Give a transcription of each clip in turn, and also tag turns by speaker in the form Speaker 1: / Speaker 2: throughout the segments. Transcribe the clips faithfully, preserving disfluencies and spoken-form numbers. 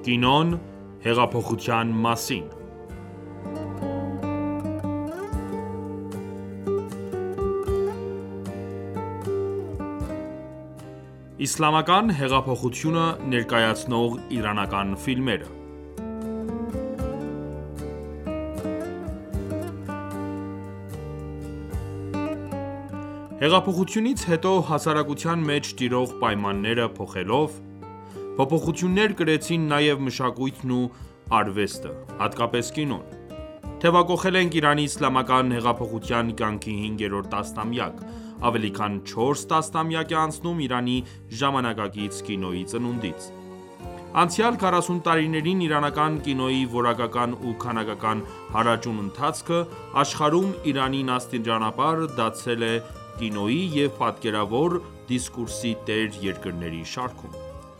Speaker 1: Կինոն հեղափոխության մասին։ Իսլամական հեղափոխությունը ներկայացնող իրանական ֆիլմերը Հեղափոխությունից հետո հասարակության մեջ տիրող պայմանները փոխելով, փոփոխություններ կրեցին նաև մշակույթն ու արվեստը, հատկապես կինոն: Թեւակոխել ենք Իրանի իսլամական հեղափոխության կյանքի հինգերորդ տասնամյակ, ավելի քան չորս տասնամյակ է անցնում Իրանի ժամանակակից կինոյի ծնունդից: Անցյալ քառասուն տարիներին իրանական կինոյի որակական ու քանակական հարաճուն ընթացքը աշխարհում Իրանին աստիճանաբար դարձրել է կինոյի և պատկերավոր դիսկուրսի տեր երկրների շարքում: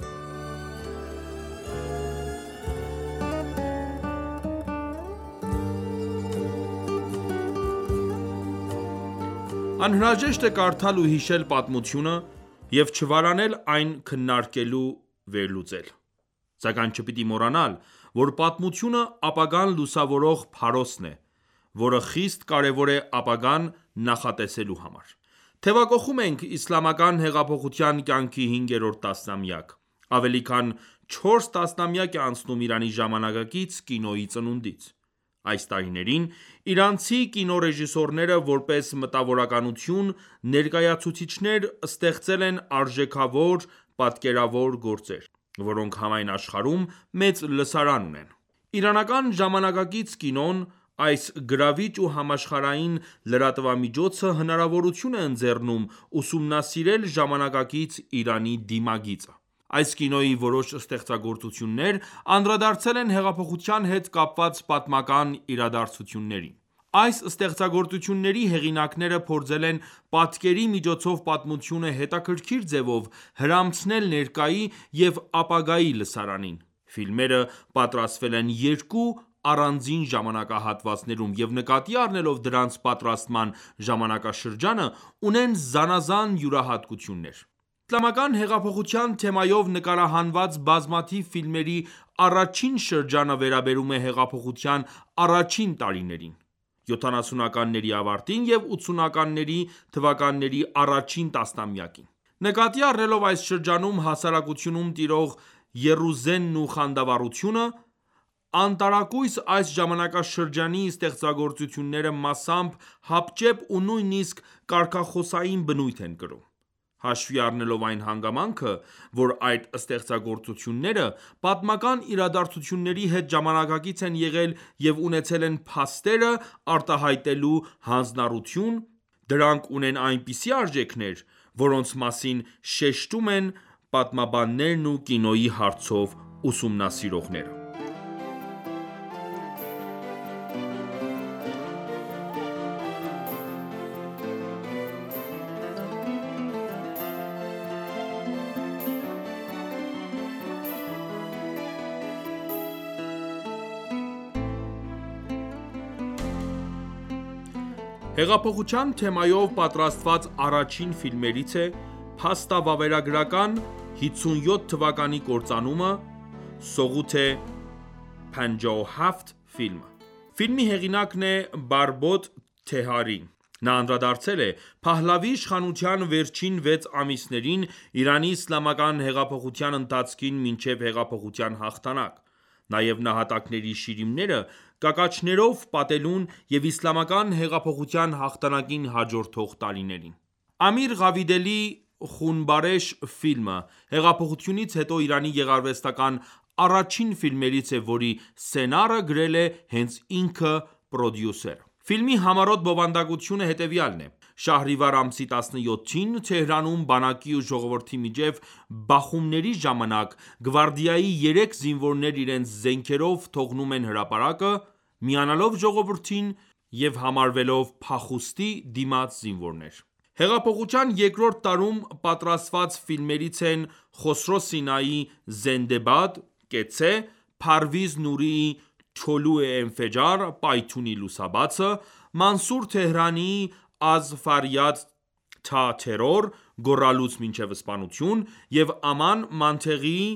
Speaker 1: Անհրաժեշտ է կարդալ ու հիշել պատմությունը և չվարանել այն քննարկել ու վերլուծել: Սակայն չպիտի մոռանալ, որ պատմությունը ապագան լուսավորող փարոսն է, որը խիստ կարևոր է ապագան նախատեսելու համար: Թեւակոխում ենք իսլամական հեղափոխության կյանքի հինգերորդ տասնամյակ, ավելի քան չորս տասնամյակ է անցնում Իրանի ժամանակակից կինոյի ծնունդից: Այս տարիներին իրանցի կինոռեժիսորները որպես մտավորականություն ներկայացուցիչներ ստեղծել են արժեքավոր պատկերավոր գործեր, որոնք համայն աշխարհում մեծ լսարան ունեն: Իրանական ժամանակակից կինոն, այս գրավիչ ու համաշխարհային լրատվամիջոցը հնարավորություն է ընձեռում ուսումնասիրել ժամանակակից Իրանի դիմագիծը: Այս կինոյի որոշ ստեղծագործություններ անդրադարձել են հեղափոխության հետ կապված պատմական իրադարձություններին: Այս ստեղծագործությունների հեղինակները փորձել են պատկերի միջոցով պատմությունը հետաքրքիր ձևով հրամցնել ներկայի և ապագայի լսարանին: Ֆիլմերը պատրաստվել են երկու առանձին ժամանակահատվածներում և նկատի առնելով դրանց պատրաստման ժամանակաշրջանը, ունեն զանազան յուրահատկություններ: Իսլամական հեղափոխության թեմայով նկարահանված բազմաթիվ ֆիլմերի առաջին շրջանը վերաբերում է հեղափոխության առաջին տարիներին, յոթանասունականների ավարտին և ութսունականների թվականների առաջին տասնամյակին: Նկատի առնելով այս շրջանում հասարակությունում տիրող եռուզենն ու խանդավառությունը, անտարակույս այս ժամանակաշրջանի ստեղծագործությունները մասամբ հապճեպ ու նույնիսկ կարգախոսային բնույթ են կրում: Հաշվի առնելով այն հանգամանքը, որ այդ ստեղծագործությունները պատմական իրադարձությունների հետ ժամանակակից են եղել և ունեցել են փաստերը արտահայտելու հանձնառություն, դրանք ունեն այնպիսի արժեքներ, որոնց մասին շեշտում են պատմաբաններն ու կինոյի հարցով ուսումնասիրողները: Հեղափոխության թեմայով պատրաստված առաջին ֆիլմերից է փաստավավերագրական հինգսունյոթ թվականի կործանումը (Սողութ պանջահավթ) ֆիլմը: Ֆիլմի հեղինակն է Բարբոդ Թեհարի: Նա անդրադարձել է Փահլավի իշխանության վերջին վեց ամիսներին Իրանի իսլամական հեղափոխության ընթացքին մինչև հեղափոխության հաղթանակ, նաև նահատակների շիրիմները կակաչներով պատելուն և իսլամական հեղափոխության հաղթանակին հաջորդող տարիներին: Ամիր Ղավիդելի «Խունբարեշ» ֆիլմը հեղափոխությունից հետո Իրանի գեղարվեստական առաջին ֆիլմերից է, որի սցենարը գրել է հենց ինքը պրոդյուսերը: Ֆիլմի համառոտ բովանդակությունը հետևյալն է. Շահրիվար ամսի տասնյոթին Թեհրանում բանակի ու ժողովրդի միջև բախումների ժամանակ գվարդիայի երեք զինվորներ իրենց զենքերով թողնում են հրապարակը, միանալով ժողովրդին և համարվելով փախուստի դիմաց զինվորներ: Հեղափոխության երկրորդ տարում պատրաստված ֆիլմերից են Խոսրո Սինայի «Զենդե Բադ» (Կեցցե), Փարվիզ Նուրիի «Թոլուع Ընֆաջար» (Պայթյունի լուսաբացը), Մանսուր Թեհրանիի «از فریاد تا ترور» (Գոռալուց մինչև սպանություն) և Աման Մանթեղիի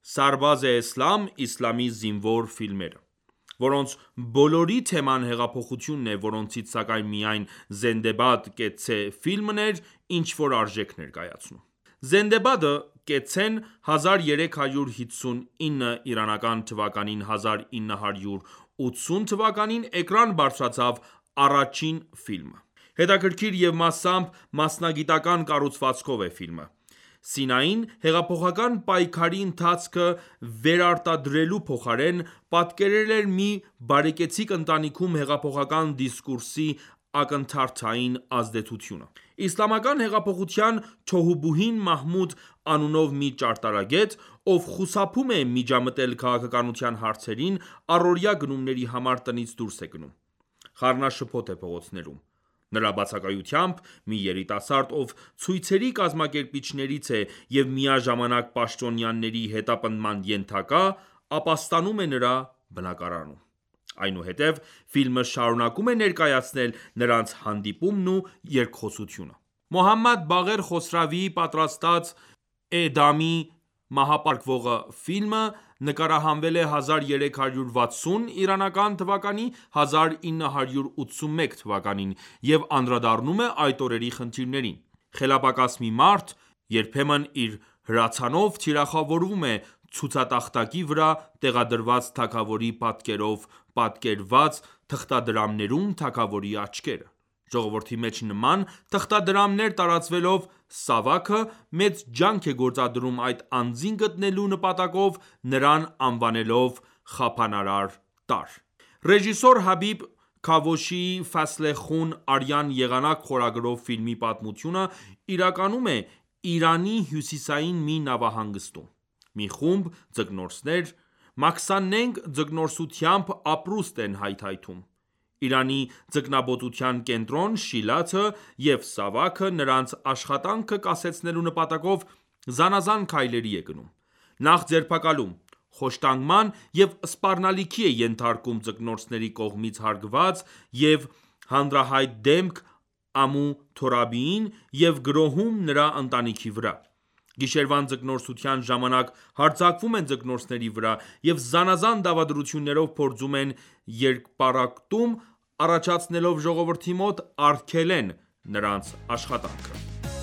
Speaker 1: Սարբազ Էսլամ իսլամի զինվոր ֆիլմերը, որոնց բոլորի թեման հեղափոխությունն է, որոնցից սակայն միայն Զենդեբադ կեցցե ֆիլմն էր ինչ-որ արժեք ներկայացնում: Զենդեբադը կեցցեն հազար երեք հարյուր հիսունինը իրանական թվականին հազար ինը հարյուր ութսուն թվականին էկրան բարձրացավ առաջին ֆիլմը: Հետաքրքիր և մասամբ մասնագիտական կառուցվածքով է ֆիլմը: Սինային հեղափոխական պայքարի ընթացքը վերարտադրելու փոխարեն, պատկերել էր մի բարեկեցիկ ընտանիքում հեղափոխական դիսկուրսի ակնթարթային ազդեցությունը: Իսլամական հեղափոխության թոհուբոհին Մահմուդ անունով մի ճարտարագետ, ով խուսափում է միջամտել քաղաքականության հարցերին, առօրյա գնումների համար տնից դուրս է գնում: Խառնաշփոթ է փողոցներում: Նրա բացակայությամբ, մի երիտասարդ, ով ցույցերի կազմակերպիչներից է և միաժամանակ պաշտոնյաների հետապնդման ենթակա, ապաստանում է նրա բնակարանում: Այնուհետև ֆիլմը շարունակում է ներկայացնել նրանց հանդիպումն ու երկխոսությունը: Մոհամմադ Բաղեր Խոսրավիի պատրաստած «Էդամի մահապարփվողը» ֆիլմը նկարահանվել է հազար երեք հարյուր վաթսուն իրանական թվականի հազար ինը հարյուր ութսունմեկ թվականին և անդրադառնում է այդ օրերի խնդիրներին: Խելապակաս մի մարդ, երբեմն իր հրացանով թիրախավորում է ցուցատախտակի վրա տեղադրված թագավորի պատկերով պատկերված թղթադրամներում թագավորի աչքերը: Ժողովրդի մեջ նման թղթադրամներ տարածվելով, Սավաքը մեծ ջանք է գործադրում այդ անձին գտնելու նպատակով, նրան անվանելով խափանարար տարր: Ռեժիսոր Հաբիբ Քավոշիի «Ֆասլ Խուն. Արյան եղանակ» խորագրով ֆիլմի պատմությունը իրականում է Իրանի հյուսիսային մի նավահանգստում: Մի խումբ ձկնորսներ, մաքսանենգ ձկնորսությամբ ապրուստ են հայթայթում: Իրանի ձկնաբուծության կենտրոն Շիլաթը և Սավաքը նրանց աշխատանքը կասեցնելու նպատակով զանազան քայլերի է գնում: Նախ ձերբակալում, խոշտանգման և սպառնալիքի է ենթարկում ձկնորսների կողմից հարկված և հանրահայտ դեմք Ամու Թորաբիին և գրոհում նրա ընտանիքի վրա: Գիշերվան ձկնորսության ժամանակ հարձակվում են ձկնորսների վրա և զանազան դավադրություններով փորձում են երկպառակտում առաջացնելով ժողովրդի մոտ արգելեն նրանց աշխատանքը: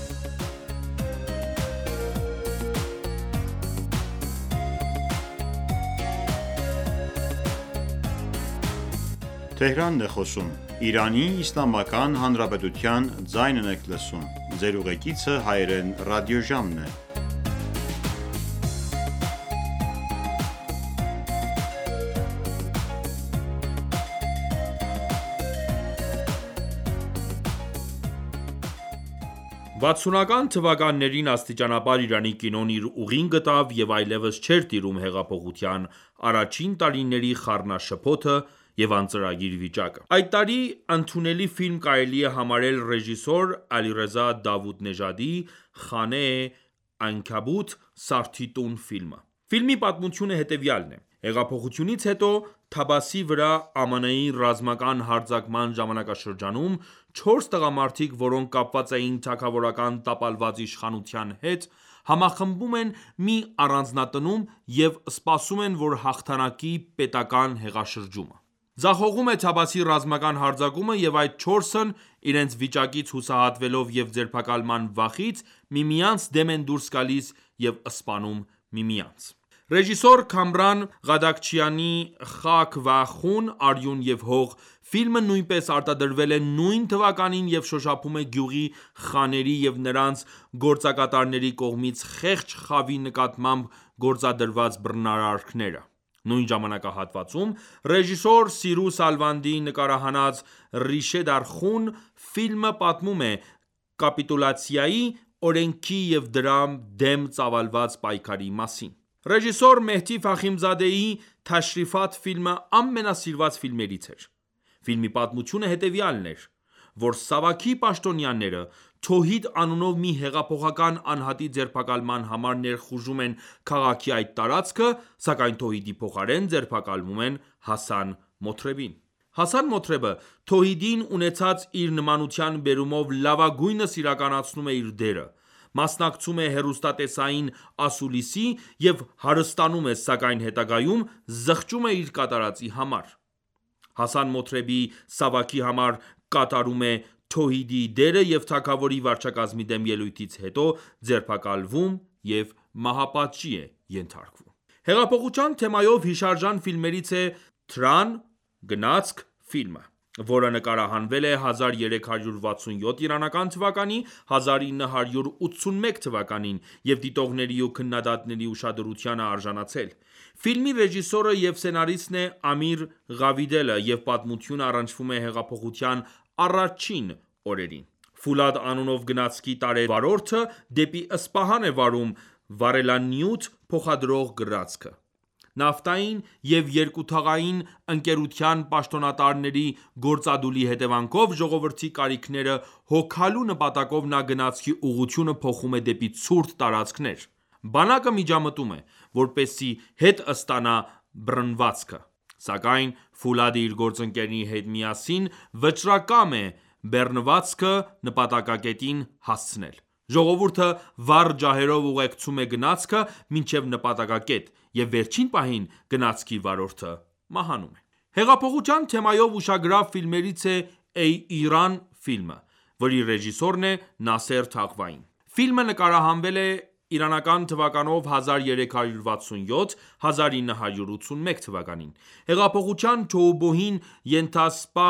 Speaker 1: Վաթսունական թվականներին աստիճանաբար Իրանի կինոն իր ուղին գտավ և այլևս չէր տիրում հեղափոխության առաջին տարիների խառնաշփոթը և անծրագիր վիճակը: Այդ տարի ընդունելի ֆիլմ կարելի է համարել ռեժիսոր Ալիռեզա Դավուդնեժադի «Խանե Անքաբութ. Սարդի տուն» ֆիլմը: Ֆիլմի պատմությունը հետևյալն է: Հեղափոխությունից հետո Թաբասի վրա ԱՄՆ-ի ռազմական հարձակման ժամանակաշրջանում, չորս տղամարդիկ, որոնք կապված էին թագավորական տապալված իշխանության հետ, համախմբվում են մի առանձնատնում և սպասում են, որ հաղթանակի պետական հեղաշրջումը: Ձախողում է Թաբասի ռազմական հարձակումը և այդ չորսն, իրենց վիճակից հուսահատվելով և ձերբակալման վախից, միմյանց դեմ են դուրս գալիս և սպանում միմյանց: Ռեժիսոր Քամրան Ղադաքչյանի «Խաք Վա Խուն. Արյուն և հող» ֆիլմը նույնպես արտադրվել է նույն թվականին և շոշափում է գյուղի խաների և նրանց գործակատարների կողմից խեղճ խավի նկատմամբ գործադրված բռնարարքները: Նույն ժամանակահատվածում ռեժիսոր Սիրու Սալվանդիի նկարահանած «Ռիշե Դար Խուն» ֆիլմը պատմում է կապիտուլյացիայի, օրենքի և դրա դեմ ծավալված պայքարի մասին: Ռեժիսոր Մեհդի Ֆախիմզադեի «Թաշրիֆաթ» ֆիլմը ամենասիրված ֆիլմերից էր: Ֆիլմի պատմությունը հետևյալն էր, որ Սավաքի պաշտոնյաները Թոհիդ անունով մի հեղափոխական անհատի ձերբակալման համար ներխուժում են քաղաքի այդ տարածքը, սակայն Թոհիդի փոխարեն ձերբակալվում են Հասան Մոթրեբին: Հասան Մոթրեբը Թոհիդին ունեցած իր նմանության բերումով լավագույնս իրականացնում է իր դերը, մասնակցում է հեռուստատեսային ասուլիսի և հարստանում է, սակայն հետագայում զղջում է իր կատարածի համար: Հասան Մոթրեբի Սավաքի համար կատարում է Թոհիդի դերը և թագավորի վարչակազմի դեմ ելույթից հետո ձերբակալվում և մահապատժի է ենթարկվում: Հեղափոխության թեմայով հիշարժան ֆիլմերից է «Թրան, գնացք» ֆիլմը, որը նկարահանվել է հազար երեք հարյուր վաթսունյոթ իրանական թվականի (հազար ինը հարյուր ութսունմեկ թ.) և դիտողների ու քննադատների ուշադրությանը արժանացել: Ֆիլմի ռեժիսորը և սցենարիստն է Ամիր Ղավիդելը և պատմությունը առնչվում է հեղափոխության առաջին օրերին: Ֆուլադ անունով գնացքի տարեվարորդը դեպի Սպահան է վարում վառելանյութ փոխադրող գռացքը: Նավթային և երկաթուղային ընկերության պաշտոնատարների գործադուլի հետևանքով ժողովրդի կարիքները հոգալու նպատակով նա գնացքի ուղղությունը փոխում է դեպի ցուրտ տարածքներ: Բանակը միջամտում է, որպեսզի հետ ստանա բռնվածքը: Սակայն Ֆուլադը իր գործընկերների հետ միասին վճռակամ է բեռնվածքը նպատակակետին հասցնել: Ժողովուրդը վառ ջահերով ուղեկցում է գնացքը մինչև նպատակակետ և վերջին պահին գնացքի վարորդը մահանում է: Հեղափոխության թեմայով ուշագրավ ֆիլմերից է «Էյ Իրան» ֆիլմը, որի ռեժիսորն է Նասեր Թաղվային: Ֆիլմը նկարահանվել է իրանական թվականով հազար երեք հարյուր վաթսունյոթ (հազար ինը հարյուր ութսունմեկ թ.): Հեղափոխության թոհուբոհին ենթասպա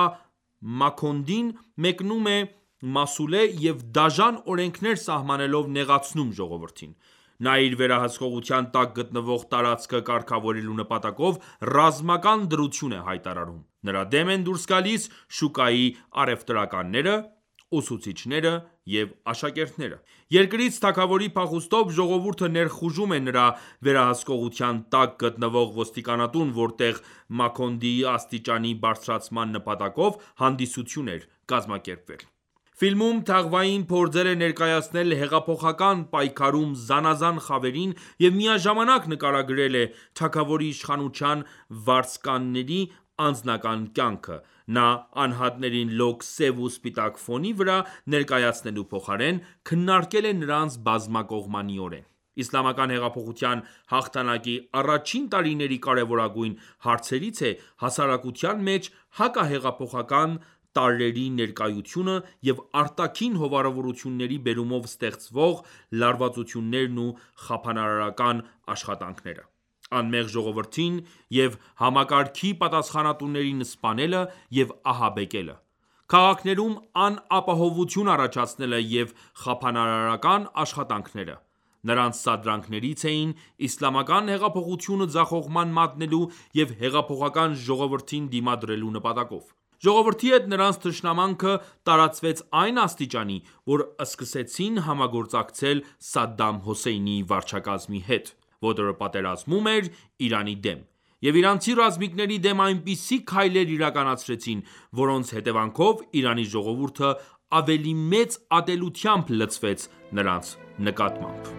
Speaker 1: Մաքոնդին մեկնում է Մասուլե և դաժան օրենքներ սահմանելով նեղացնում ժողովրդին: Նա իր վերահսկողության տակ գտնվող տարածքը կարգավորելու նպատակով ռազմական դրություն է հայտարարում: Նրա դեմ են դուրս գալիս շուկայի առևտրականները, ուսուցիչները և աշակերտները: Երկրից թագավորի փախուստով ժողովուրդը ներխուժում է նրա վերահսկողության տակ գտնվող ոստիկանատուն, որտեղ Մաքոնդիի աստիճանի բարձրացման նպատակով հանդիսություն էր կազմակերպվել: Ֆիլմում Թաղվային փորձել է ներկայացնել հեղափոխական պայքարում զանազան խավերին և միաժամանակ նկարագրել է թագավորի իշխանության վարձկանների անձնական կյանքը: Նա անհատներին լոկ սև ու սպիտակ ֆոնի վրա ներկայացնելու փոխարեն քննարկել է նրանց բազմակողմանիորեն: Իսլամական հեղափոխության հաղթանակի առաջին տարիների կարևորագույն հարցերից է հասարակության մեջ հակահեղափոխական տարրերի ներկայությունը և արտաքին հովանավորությունների բերումով ստեղծվող լարվածություններն ու խափանարարական աշխատանքները: Անմեղ ժողովրդին և համակարգի պատասխանատուներին սպանելը և ահաբեկելը: Քաղաքներում անապահովություն առաջացնելը և խափանարարական աշխատանքները: Նրանց սադրանքներից էին իսլամական հեղափոխությունը ձախողման մատնելու և հեղափոխական ժողովրդին դիմադրելու նպատակով: Ժողովրդի հետ նրանց թշնամանքը տարածվեց այն աստիճանի, որ սկսեցին համագործակցել Սադամ Հոսեյնի վարչակազմի հետ, որը պատերազմում էր Իրանի դեմ, և իրանցի ռազմիկների դեմ այնպիսի քայլեր իրականացրեցին, որոնց հետևանքով Իրանի ժողովուրդը ավելի մեծ ատելությամբ լցվեց նրանց նկատմամբ: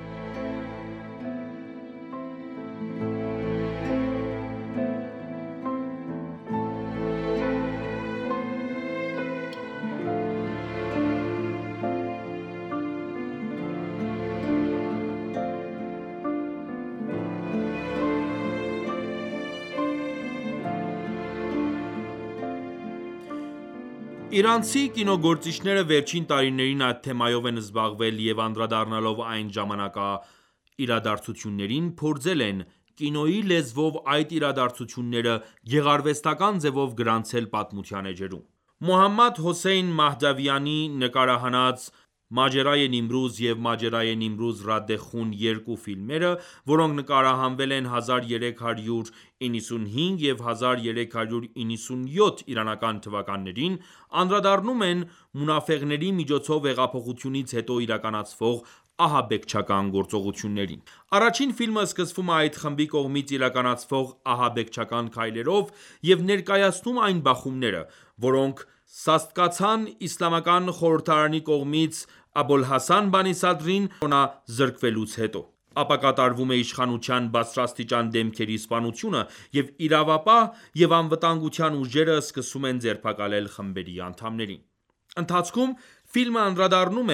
Speaker 1: Իրանցի կինոգործիչները վերջին տարիներին այդ թեմայով են զբաղվել և անդրադառնալով այն ժամանակվա իրադարձություններին, փորձել են կինոյի լեզվով այդ իրադարձությունները գեղարվեստական ձևով գրանցել պատմության էջերում: Մոհամմադ Հոսեյն Մահդավյանի նկարահանած «Մաջերայե Նիմրուզ» և «Մաջերայե Նիմրուզ Ռադ Խուն» երկու ֆիլմերը, որոնք նկարահանվել են հազար երեք հարյուր իննսունհինգ և հազար երեք հարյուր իննսունյոթ իրանական թվականներին, անդրադառնում են մունաֆեղների միջոցով հեղափոխությունից հետո իրականացվող ահաբեկչական գործողություններին: Առաջին ֆիլմը սկսվում է այդ խմբի կողմից իրականացվող ահաբեկչական քայլերով և ներկայացնում այն բախումները, որոնք սաստկացան Իսլամական խորհրդարանի կողմից Աբոլհասան Բանի Սադրին կենտրոնազրկվելուց հետո: Ապա կատարվում է իշխանության բարձրաստիճան դեմքերի սպանությունը և իրավապահ և անվտանգության ուժերը սկսում են ձերբակալել խմբերի անդամներին: Ընթացքում ֆիլմը անդրադառնում է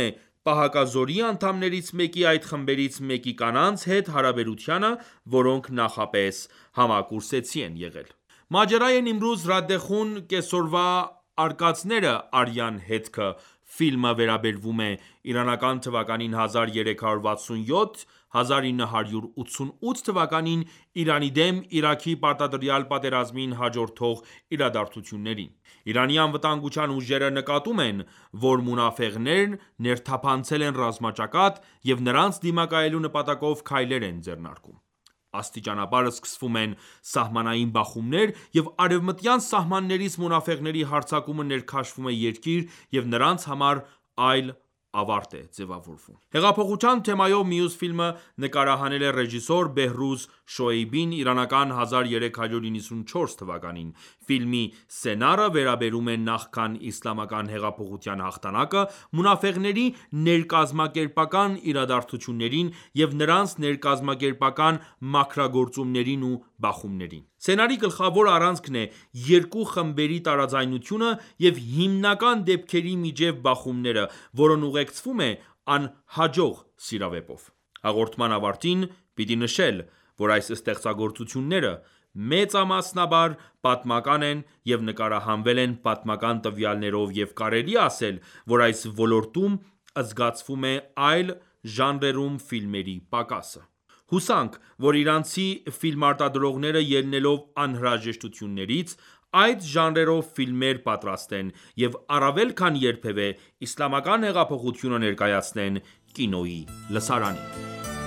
Speaker 1: պահակազորի անդամներից մեկի այդ խմբերից մեկի կանանց հետ հարաբերությանը, որոնք նախապես համակուրսեցի են եղել: «Մաջերայե Նիմրուզ Ռադդեխուն կեսօրվա արկածները. Արյան հետքը» ֆիլմը վերաբերում է իրանական թվականին հազար երեք հարյուր վաթսունյոթ - հազար ինը հարյուր ութսունութ թվականին Իրանի դեմ Իրաքի պարտադրյալ պատերազմին հաջորդող իրադարձություններին: Իրանի անվտանգության ուժերը նկատում են, որ մունաֆեղներն ներթափանցել են ռազմաճակատ և նրանց դիմակայելու նպատակով քայլեր են ձեռնարկում: Աստիճանաբար սկսվում են սահմանային բախումներ և արևմտյան սահմաններից մունաֆեղների հարձակումը ներքաշվում է երկիր և նրանց համար այլ ավարտ է ձևավորվում: Հեղափոխության թեմայով մյուս ֆիլմը նկարահանել է ռեժիսոր Բեհրուզ Շոեյբին իրանական հազար երեք հարյուր իննսունուչորս թվականին: Ֆիլմի սցենարը վերաբերում է նախքան իսլամական հեղափոխության հաղթանակը մունաֆեղների ներկազմակերպական իրադարձություններին և նրանց ներկազմակերպական մաքրագործումներին ու բախումներին: Սցենարի գլխավոր առանցքն է երկու խմբերի տարաձայնությունը և հիմնական դեպքերի միջև բախումները, որն ուղեկցվում է անհաջող սիրավեպով: Հաղորդման ավարտին պիտի նշել, որ այս ստեղծագործությունները մեծամասնաբար պատմական են և նկարահանվել են պատմական տվյալներով և կարելի է ասել, որ այս ոլորտում զգացվում է այլ ժանրերում ֆիլմերի պակասը: Հուսանք, որ իրանցի ֆիլմարտադրողները ելնելով անհրաժեշտություններից, այդ ժանրերով ֆիլմեր պատրաստեն և առավել քան երբևէ իսլամական հեղափոխությունը ներկայացնեն կինոյի լսարանին: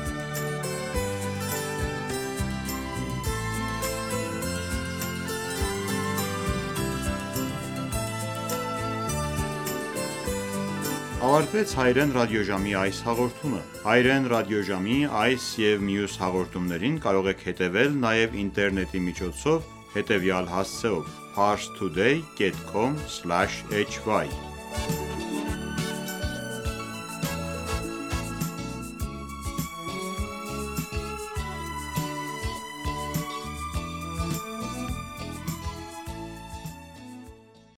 Speaker 2: Ավարտվեց Հայրեն ռադիոժամի այս հաղորդումը: Հայրեն ռադիոժամի այս և մյուս հաղորդումներին կարող եք հետևել նաև ինտերնետի միջոցով հետևյալ հասցեով՝ parstoday.com/hy